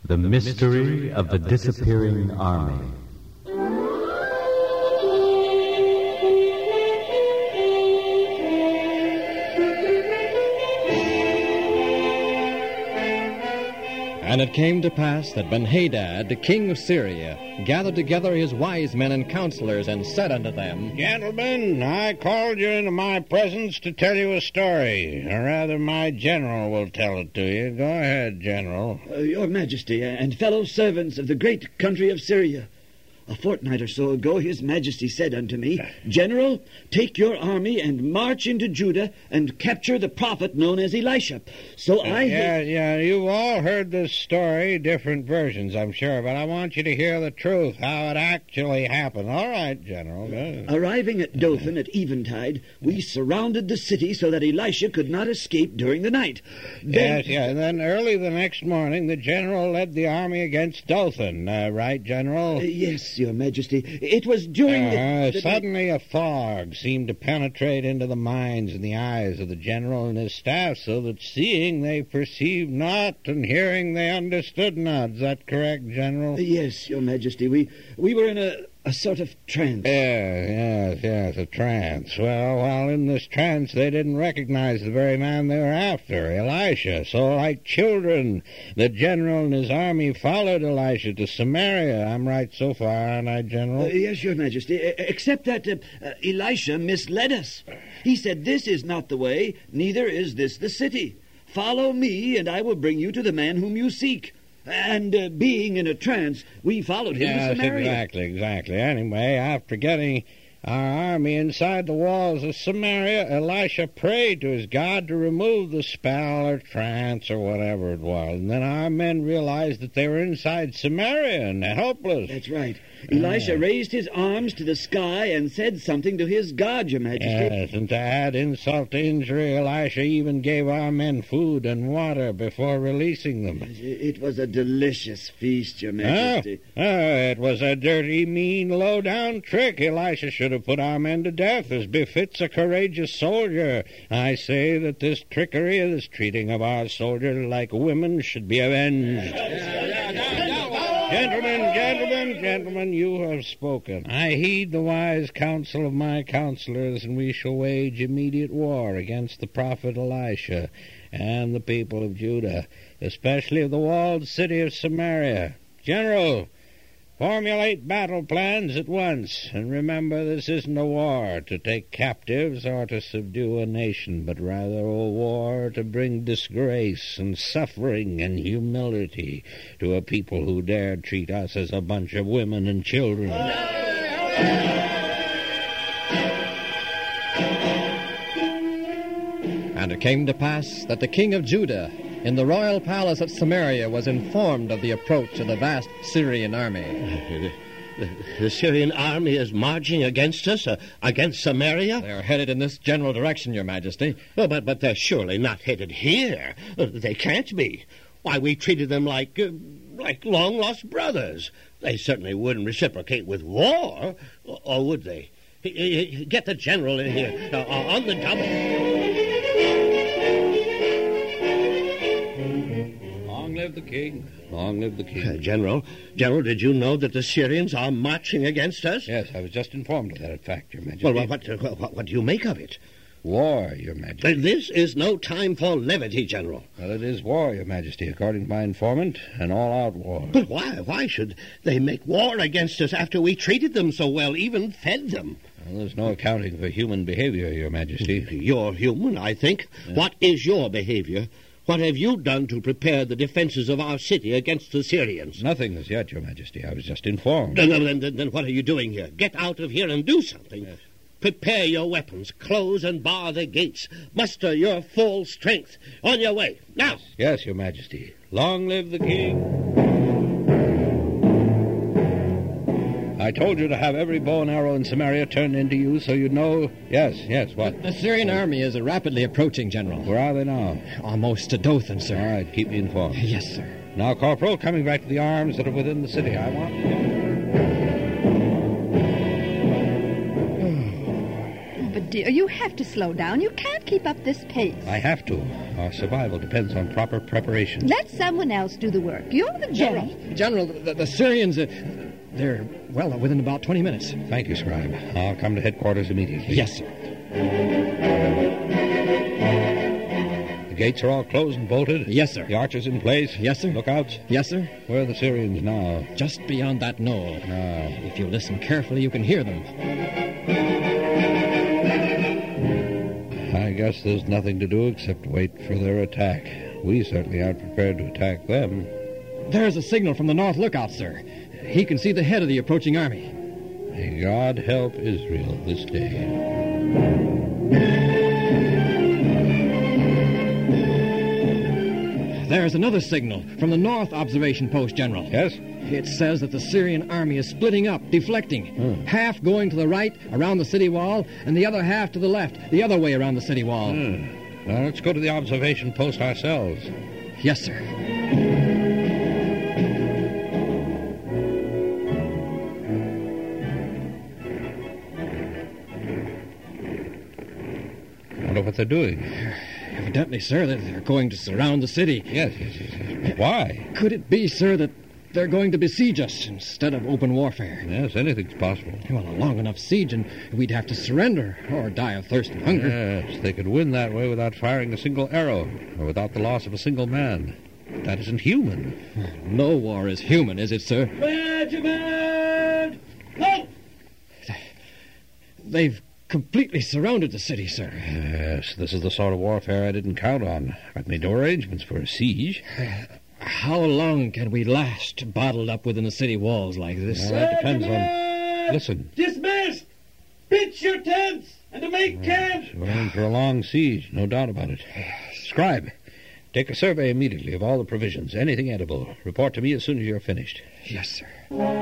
The Mystery of the Disappearing Army. And it came to pass that Benhadad, the king of Syria, gathered together his wise men and counselors, and said unto them, Gentlemen, I called you into my presence to tell you a story. Or rather, my general will tell it to you. Go ahead, General. Your Majesty and fellow servants of the great country of Syria. A fortnight or so ago, His Majesty said unto me, General, take your army and march into Judah and capture the prophet known as Elisha. So Yeah, you've all heard this story, different versions, I'm sure, but I want you to hear the truth, how it actually happened. All right, General. Arriving at Dothan at eventide, we surrounded the city so that Elisha could not escape during the night. Yes, and then early the next morning, the general led the army against Dothan. Right, General? Yes, Your Majesty. It was during Suddenly a fog seemed to penetrate into the minds and the eyes of the general and his staff, so that seeing they perceived not, and hearing they understood not. Is that correct, General? Yes, Your Majesty. We were in a sort of trance. Yes, a trance. Well, while in this trance, they didn't recognize the very man they were after, Elisha. So, like children, the general and his army followed Elisha to Samaria. I'm right so far, aren't I, General? Yes, Your Majesty, except that Elisha misled us. He said, This is not the way, neither is this the city. Follow me, and I will bring you to the man whom you seek. And being in a trance, we followed him to Samaria. Yes, exactly. Anyway, after getting our army inside the walls of Samaria, Elisha prayed to his God to remove the spell or trance or whatever it was. And then our men realized that they were inside Samaria and helpless. That's right. Elisha raised his arms to the sky and said something to his God, Your Majesty. Yes, and to add insult to injury, Elisha even gave our men food and water before releasing them. It was a delicious feast, Your Majesty. It was a dirty, mean, low-down trick. Elisha should have put our men to death, as befits a courageous soldier. I say that this trickery, this treating of our soldiers like women, should be avenged. Gentlemen, you have spoken. I heed the wise counsel of my counselors, and we shall wage immediate war against the prophet Elisha and the people of Judah, especially of the walled city of Samaria. General, formulate battle plans at once, and remember this isn't a war to take captives or to subdue a nation, but rather a war to bring disgrace and suffering and humility to a people who dared treat us as a bunch of women and children. And it came to pass that the king of Judah, in the royal palace at Samaria, was informed of the approach of the vast Syrian army. The Syrian army is marching against us, against Samaria? They are headed in this general direction, Your Majesty. Oh, but they're surely not headed here. They can't be. Why, we treated them like long-lost brothers. They certainly wouldn't reciprocate with war, or would they? Get the general in here, on the double. Long live the king. Long live the king. General, did you know that the Syrians are marching against us? Yes, I was just informed of that fact, Your Majesty. Well, what do you make of it? War, Your Majesty. This is no time for levity, General. Well, it is war, Your Majesty, according to my informant, an all-out war. But why? Why should they make war against us after we treated them so well, even fed them? Well, there's no accounting for human behavior, Your Majesty. You're human, I think. Yeah. What is your behavior? What have you done to prepare the defenses of our city against the Syrians? Nothing as yet, Your Majesty. I was just informed. Then what are you doing here? Get out of here and do something. Yes. Prepare your weapons. Close and bar the gates. Muster your full strength. On your way. Now. Yes, Your Majesty. Long live the king. I told you to have every bow and arrow in Samaria turned into you so you'd know... Yes, what? The Syrian army is rapidly approaching, General. Where are they now? Almost to Dothan, sir. All right, keep me informed. Yes, sir. Now, Corporal, coming back to the arms that are within the city, I want... But dear, you have to slow down. You can't keep up this pace. I have to. Our survival depends on proper preparation. Let someone else do the work. You're the general. General, the Syrians, they're, well, within about 20 minutes. Thank you, Scribe. I'll come to headquarters immediately. Yes, sir. The gates are all closed and bolted? Yes, sir. The archers in place? Yes, sir. Lookouts? Yes, sir. Where are the Syrians now? Just beyond that knoll. Ah. If you listen carefully, you can hear them. I guess there's nothing to do except wait for their attack. We certainly aren't prepared to attack them. There's a signal from the north lookout, sir. He can see the head of the approaching army. May God help Israel this day. There's another signal from the north observation post, General. Yes? It says that the Syrian army is splitting up, deflecting. Half going to the right around the city wall, and the other half to the left, the other way around the city wall. Now, let's go to the observation post ourselves. Yes, sir. I wonder what they're doing. Evidently, sir, that they're going to surround the city. Yes. Why? Could it be, sir, that they're going to besiege us instead of open warfare? Yes, anything's possible. Well, a long enough siege, and we'd have to surrender or die of thirst and hunger. Yes, they could win that way without firing a single arrow or without the loss of a single man. That isn't human. No war is human, is it, sir? Regiment! Halt! They've completely surrounded the city, sir. Yes, this is the sort of warfare I didn't count on. I've made no arrangements for a siege. How long can we last bottled up within the city walls like this? Well, that depends on... Listen. Dismissed! Pitch your tents and to make camp! We're in for a long siege, no doubt about it. Scribe, take a survey immediately of all the provisions, anything edible. Report to me as soon as you're finished. Yes, sir.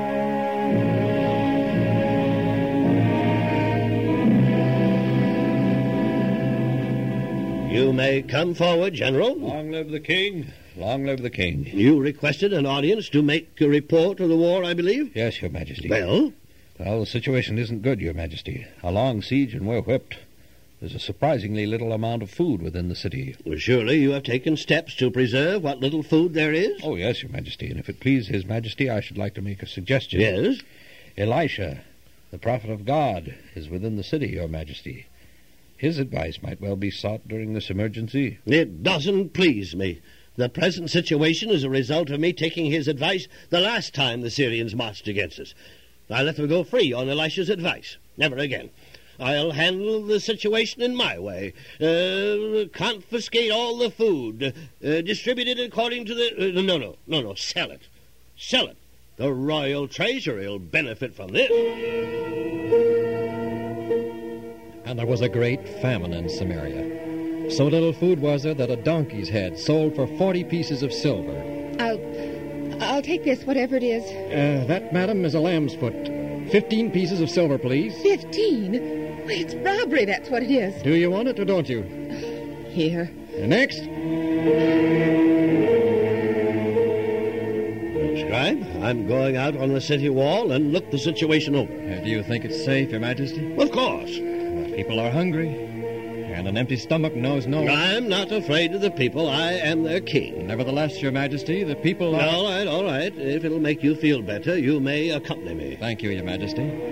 You may come forward, General. Long live the king. Long live the king. You requested an audience to make a report of the war, I believe? Yes, Your Majesty. Well? Well, the situation isn't good, Your Majesty. A long siege and we're whipped. There's a surprisingly little amount of food within the city. Well, surely you have taken steps to preserve what little food there is? Oh, yes, Your Majesty. And if it please His Majesty, I should like to make a suggestion. Yes? Elisha, the prophet of God, is within the city, Your Majesty. His advice might well be sought during this emergency. It doesn't please me. The present situation is a result of me taking his advice the last time the Syrians marched against us. I let them go free on Elisha's advice. Never again. I'll handle the situation in my way. Confiscate all the food. Distribute it according to the... No. Sell it. Sell it. The royal treasury will benefit from this. And there was a great famine in Samaria. So little food was there that a donkey's head sold for 40 pieces of silver. I'll take this, whatever it is. That, madam, is a lamb's foot. 15 pieces of silver, please. 15? It's robbery, that's what it is. Do you want it or don't you? Here. Next. Scribe, I'm going out on the city wall and look the situation over. Do you think it's safe, Your Majesty? Of course. People are hungry, and an empty stomach knows no... I'm not afraid of the people. I am their king. Nevertheless, Your Majesty, the people are... All right. If it'll make you feel better, you may accompany me. Thank you, Your Majesty.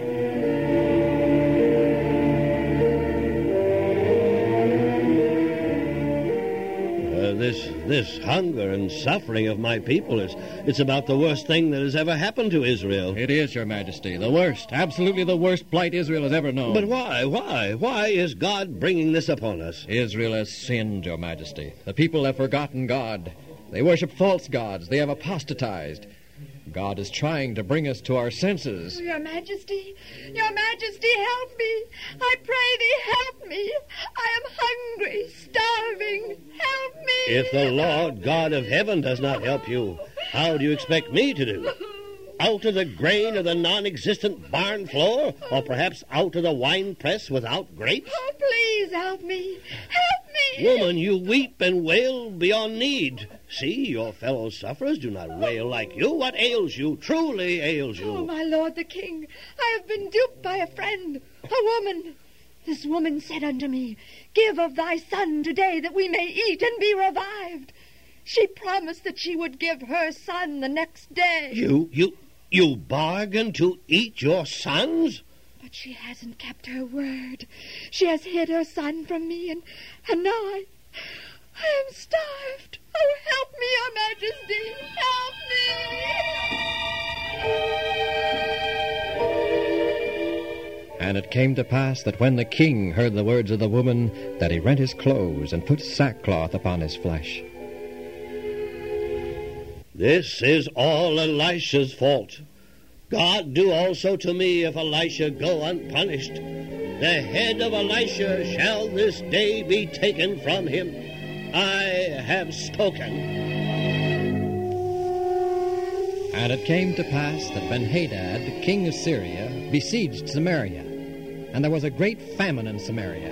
This hunger and suffering of my people it's about the worst thing that has ever happened to Israel. It is, Your Majesty. The worst, absolutely the worst plight Israel has ever known. But why? Why is God bringing this upon us? Israel has sinned, Your Majesty. The people have forgotten God. They worship false gods. They have apostatized. God is trying to bring us to our senses. Your Majesty, help me. I pray thee, help me. I am hungry, starving. Help me. If the Lord God of heaven does not help you, how do you expect me to do? Out of the grain of the non-existent barn floor? Or perhaps out of the wine press without grapes? Oh, please help me. Help me. Woman, you weep and wail beyond need. See, your fellow sufferers do not wail like you. What ails you? Truly ails you. Oh, my lord the king, I have been duped by a friend, a woman. This woman said unto me, Give of thy son today, that we may eat and be revived. She promised that she would give her son the next day. You bargained to eat your sons? But she hasn't kept her word. She has hid her son from me, and now I am starved. Oh, help me, Your Majesty. Help me. And it came to pass that when the king heard the words of the woman, that he rent his clothes and put sackcloth upon his flesh. This is all Elisha's fault. God do also to me if Elisha go unpunished. The head of Elisha shall this day be taken from him. I have spoken. And it came to pass that Ben-Hadad, king of Syria, besieged Samaria, and there was a great famine in Samaria.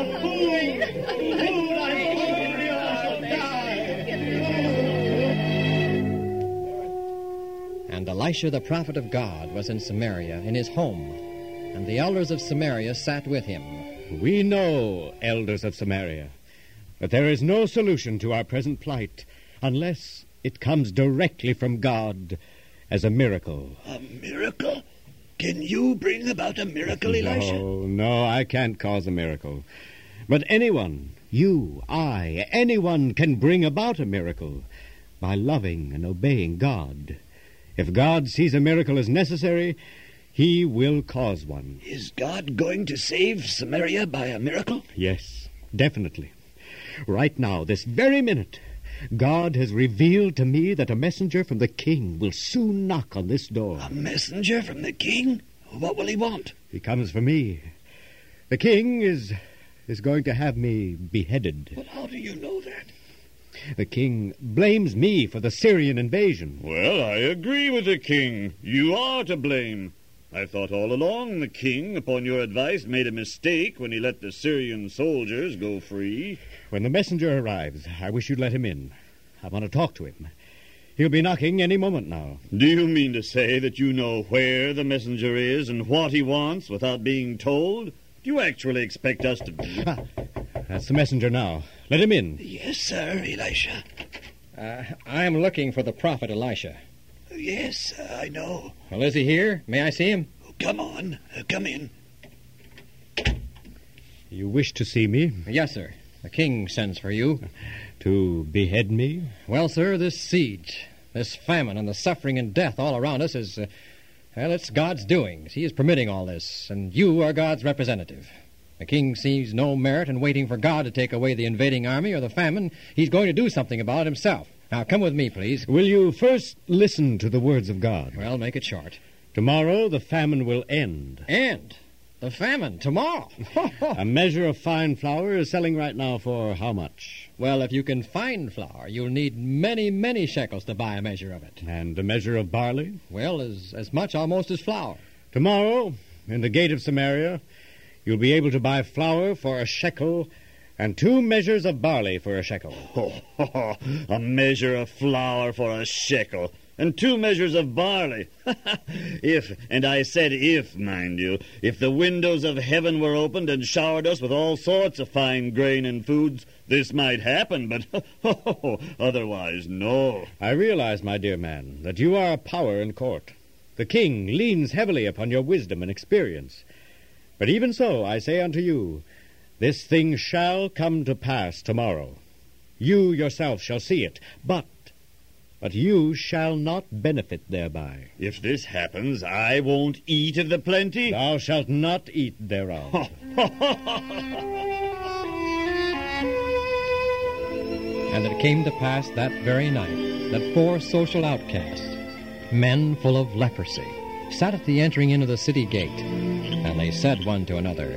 And Elisha the prophet of God was in Samaria, in his home, and the elders of Samaria sat with him. We know, elders of Samaria, that there is no solution to our present plight unless it comes directly from God as a miracle. A miracle? Can you bring about a miracle, Elisha? No, I can't cause a miracle. But anyone, you, I, anyone can bring about a miracle by loving and obeying God. If God sees a miracle as necessary, he will cause one. Is God going to save Samaria by a miracle? Yes, definitely. Right now, this very minute, God has revealed to me that a messenger from the king will soon knock on this door. A messenger from the king? What will he want? He comes for me. The king is going to have me beheaded. But how do you know that? The king blames me for the Syrian invasion. Well, I agree with the king. You are to blame. I thought all along the king, upon your advice, made a mistake when he let the Syrian soldiers go free. When the messenger arrives, I wish you'd let him in. I want to talk to him. He'll be knocking any moment now. Do you mean to say that you know where the messenger is and what he wants without being told? Do you actually expect us to... That's the messenger now. Let him in. Yes, sir, Elisha. I am looking for the prophet Elisha. Yes, I know. Well, is he here? May I see him? Come on, come in. You wish to see me? Yes, sir. The king sends for you. To behead me? Well, sir, this siege, this famine, and the suffering and death all around us is, it's God's doings. He is permitting all this, and you are God's representative. The king sees no merit in waiting for God to take away the invading army or the famine. He's going to do something about it himself. Now, come with me, please. Will you first listen to the words of God? Well, make it short. Tomorrow the famine will end. End? The famine? Tomorrow? A measure of fine flour is selling right now for how much? Well, if you can find flour, you'll need many, many shekels to buy a measure of it. And a measure of barley? Well, as much almost as flour. Tomorrow, in the gate of Samaria, you'll be able to buy flour for a shekel and 2 measures of barley for a shekel. A measure of flour for a shekel and 2 measures of barley. If, and I said if, mind you, if the windows of heaven were opened and showered us with all sorts of fine grain and foods, this might happen, but otherwise, no. I realize, my dear man, that you are a power in court. The king leans heavily upon your wisdom and experience. But even so, I say unto you, this thing shall come to pass tomorrow. You yourself shall see it, but you shall not benefit thereby. If this happens, I won't eat of the plenty. Thou shalt not eat thereof. And it came to pass that very night that 4 social outcasts, men full of leprosy, sat at the entering in of the city gate, and they said one to another,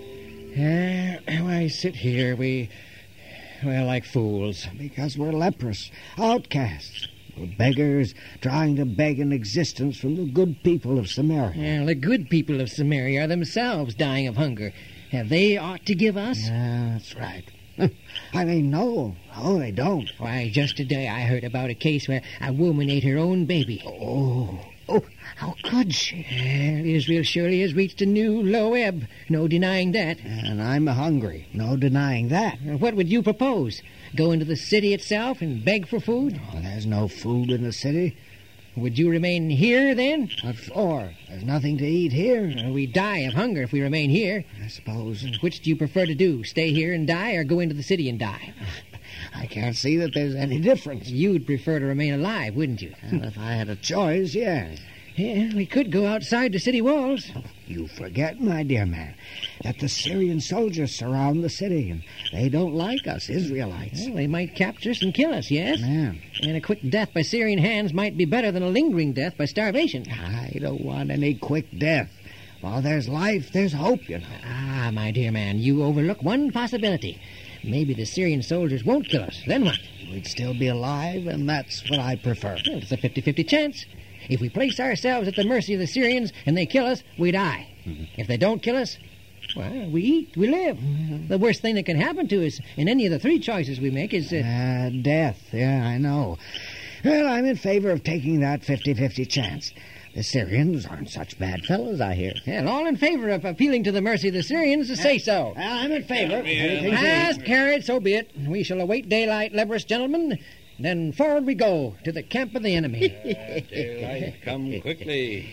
Why sit here, like fools, because we're leprous, outcasts. We're beggars trying to beg an existence from the good people of Samaria. Well, the good people of Samaria are themselves dying of hunger. Have they aught to give us? Yeah, that's right. I mean, no, they don't. Why, just today I heard about a case where a woman ate her own baby. Oh, Oh, how could she? Israel surely has reached a new low ebb. No denying that. And I'm hungry. No denying that. What would you propose? Go into the city itself and beg for food? Oh, there's no food in the city. Would you remain here, then? What for? There's nothing to eat here. We die of hunger if we remain here. I suppose. Which do you prefer to do? Stay here and die, or go into the city and die? I can't see that there's any difference. You'd prefer to remain alive, wouldn't you? Well, if I had a choice, yes. Yeah, we could go outside the city walls. You forget, my dear man, that the Syrian soldiers surround the city, and they don't like us Israelites. Well, they might capture us and kill us, yes? Yeah. And a quick death by Syrian hands might be better than a lingering death by starvation. I don't want any quick death. While there's life, there's hope, you know. Ah, my dear man, you overlook one possibility. Maybe the Syrian soldiers won't kill us. Then what? We'd still be alive, and that's what I prefer. Well, it's a 50-50 chance. If we place ourselves at the mercy of the Syrians and they kill us, we die. Mm-hmm. If they don't kill us, well, we eat, we live. Mm-hmm. The worst thing that can happen to us in any of the three choices we make is... death. Yeah, I know. Well, I'm in favor of taking that 50-50 chance. The Syrians aren't such bad fellows, I hear. Well, all in favor of appealing to the mercy of the Syrians to say so. I'm in favor. As carried, so be it. We shall await daylight, leprous gentlemen. Then forward we go to the camp of the enemy. Daylight, come quickly.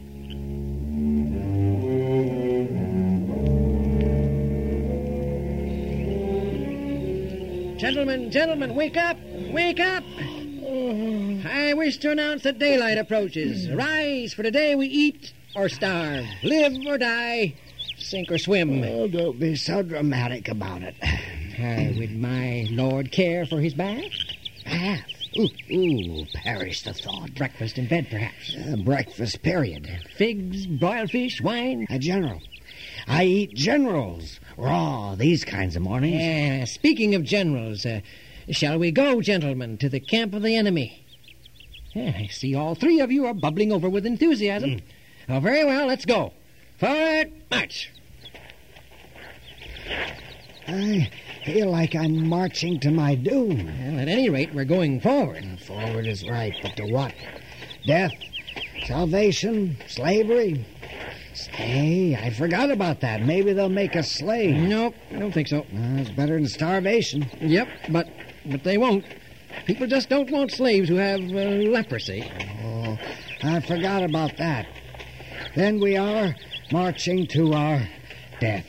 Gentlemen, wake up! Wake up! I wish to announce that daylight approaches. Rise, for today we eat or starve, live or die, sink or swim. Oh, don't be so dramatic about it. Would my lord care for his bath? Bath? Ooh, perish the thought. Breakfast in bed, perhaps. Breakfast, period. Figs, broiled fish, wine? General. I eat generals, raw, these kinds of mornings. Speaking of generals, shall we go, gentlemen, to the camp of the enemy? I see all three of you are bubbling over with enthusiasm. Oh, very well, let's go. Forward, march. I feel like I'm marching to my doom. Well, at any rate, we're going forward. Forward is right, but to what? Death, salvation, slavery. Hey, I forgot about that. Maybe they'll make us slaves. Nope, I don't think so. It's better than starvation. Yep, but they won't. People just don't want slaves who have leprosy. Oh, I forgot about that. Then we are marching to our death.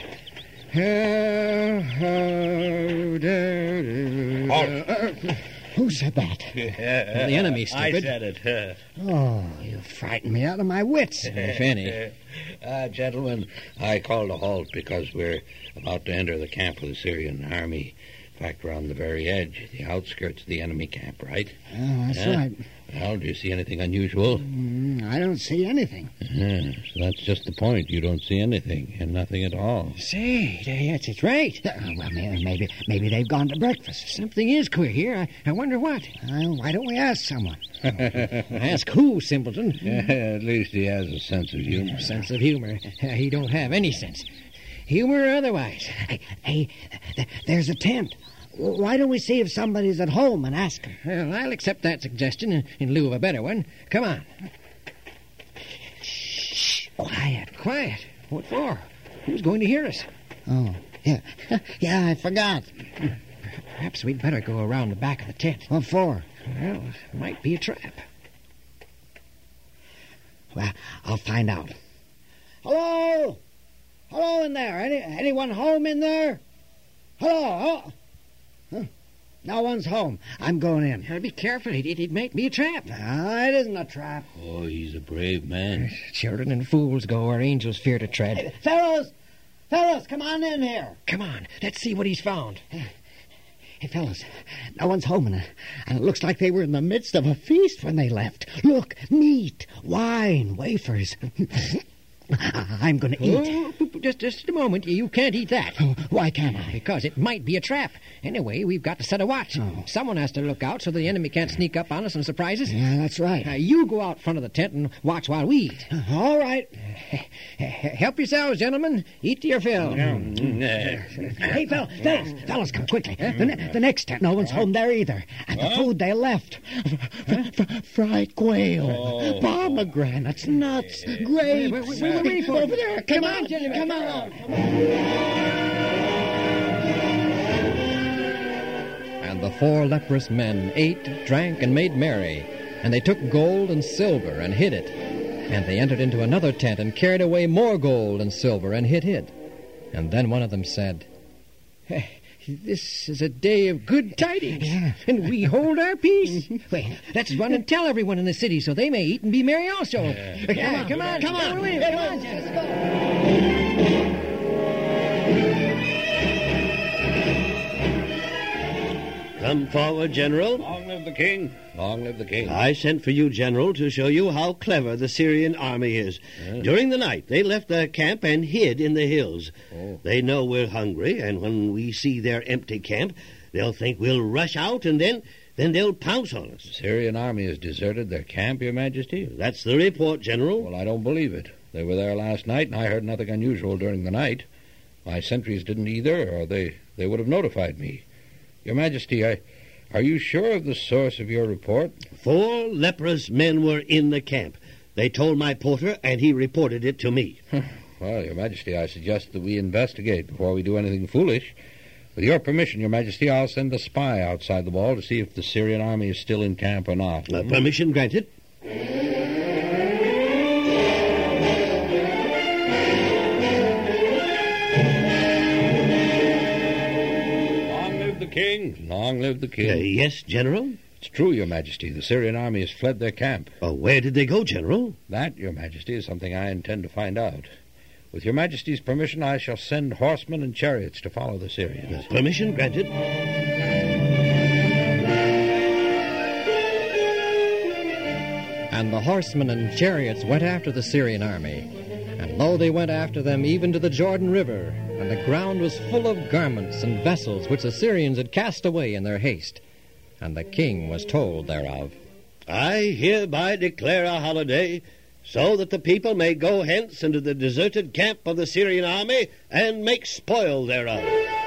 Who said that? The enemy, stupid. I said it. Oh, you frightened me out of my wits. If any. Gentlemen, I called a halt because we're about to enter the camp of the Syrian army. In fact, we're on the very edge, the outskirts of the enemy camp, right? Oh, that's right. Well, do you see anything unusual? I don't see anything. So that's just the point. You don't see anything, and nothing at all. Say, yes, it's right. Well, maybe they've gone to breakfast. Something is queer here. I wonder what. Why don't we ask someone? Ask who, simpleton? At least he has a sense of humor. Sense of humor? He don't have any sense. Humor or otherwise. Hey, there's a tent. Why don't we see if somebody's at home and ask them? Well, I'll accept that suggestion in lieu of a better one. Come on. Shh, quiet. Quiet? What for? Who's going to hear us? Oh, yeah. Yeah, I forgot. Perhaps we'd better go around the back of the tent. What for? Well, it might be a trap. Well, I'll find out. Hello? Hello in there. Anyone home in there? Hello? Huh? No one's home. I'm going in. Be careful. It might be a trap. It isn't a trap. Oh, he's a brave man. Children and fools go where angels fear to tread. Hey, fellas, come on in here. Come on. Let's see what he's found. Hey, fellas, no one's home, and it looks like they were in the midst of a feast when they left. Look, meat, wine, wafers. I'm going to eat. Just a moment. You can't eat that. Oh, why can't I? Because it might be a trap. Anyway, we've got to set a watch. Oh. Someone has to look out so the enemy can't sneak up on us and surprise us. Yeah, that's right. You go out front of the tent and watch while we eat. All right. Help yourselves, gentlemen. Eat to your fill. Hey, fellas, come quickly. The next tent, no one's home there either. And the food they left. Fried quail, pomegranates, nuts, grapes. We're waiting for over there. Come on, gentlemen. Come on. And the 4 leprous men ate, drank, and made merry. And they took gold and silver and hid it. And they entered into another tent and carried away more gold and silver and hid it. And then one of them said, This is a day of good tidings, and we hold our peace. Wait, let's run and tell everyone in the city so they may eat and be merry also. Come on. Come forward, General. Long live the king. Long live the king. I sent for you, General, to show you how clever the Syrian army is. During the night, they left their camp and hid in the hills. They know we're hungry, and when we see their empty camp, they'll think we'll rush out, and then they'll pounce on us. The Syrian army has deserted their camp, Your Majesty? That's the report, General. Well, I don't believe it. They were there last night, and I heard nothing unusual during the night. My sentries didn't either, or they would have notified me. Your Majesty, are you sure of the source of your report? 4 leprous men were in the camp. They told my porter, and he reported it to me. Well, Your Majesty, I suggest that we investigate before we do anything foolish. With your permission, Your Majesty, I'll send a spy outside the wall to see if the Syrian army is still in camp or not. Permission granted. King. Long live the king. Yes, General? It's true, Your Majesty. The Syrian army has fled their camp. Where did they go, General? That, Your Majesty, is something I intend to find out. With Your Majesty's permission, I shall send horsemen and chariots to follow the Syrians. Permission granted. And the horsemen and chariots went after the Syrian army. And lo, they went after them even to the Jordan River, and the ground was full of garments and vessels which the Syrians had cast away in their haste. And the king was told thereof. I hereby declare a holiday, so that the people may go hence into the deserted camp of the Syrian army and make spoil thereof.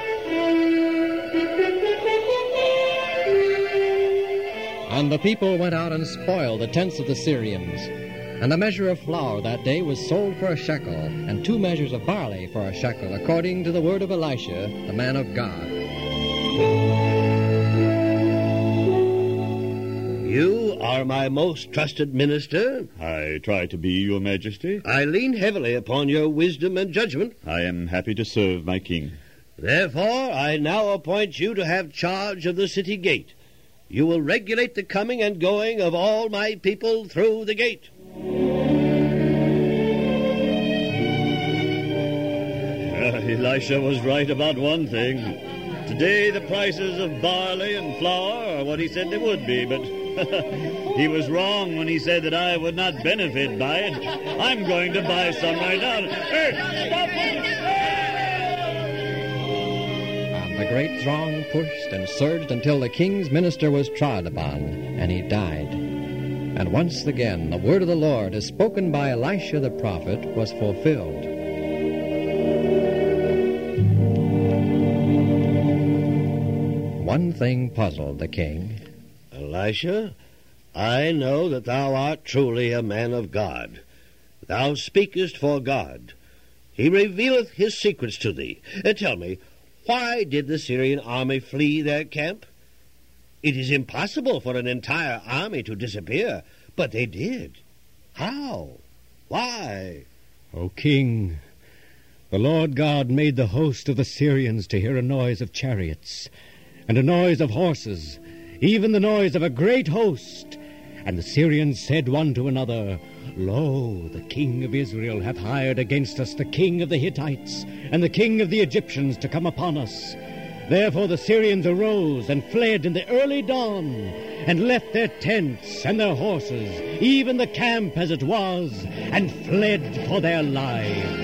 And the people went out and spoiled the tents of the Syrians. And a measure of flour that day was sold for a shekel, and 2 measures of barley for a shekel, according to the word of Elisha, the man of God. You are my most trusted minister. I try to be, Your Majesty. I lean heavily upon your wisdom and judgment. I am happy to serve my king. Therefore, I now appoint you to have charge of the city gate. You will regulate the coming and going of all my people through the gate. Elisha was right about one thing. Today the prices of barley and flour are what he said they would be, but he was wrong when he said that I would not benefit by it. I'm going to buy some right now. Hey, stop it! And the great throng pushed and surged until the king's minister was trod upon, and he died. And once again the word of the Lord, as spoken by Elisha the prophet, was fulfilled. One thing puzzled the king. Elisha, I know that thou art truly a man of God. Thou speakest for God. He revealeth his secrets to thee. Tell me, why did the Syrian army flee their camp? It is impossible for an entire army to disappear, but they did. How? Why? O king, the Lord God made the host of the Syrians to hear a noise of chariots, and a noise of horses, even the noise of a great host. And the Syrians said one to another, Lo, the king of Israel hath hired against us the king of the Hittites and the king of the Egyptians to come upon us. Therefore the Syrians arose and fled in the early dawn, and left their tents and their horses, even the camp as it was, and fled for their lives.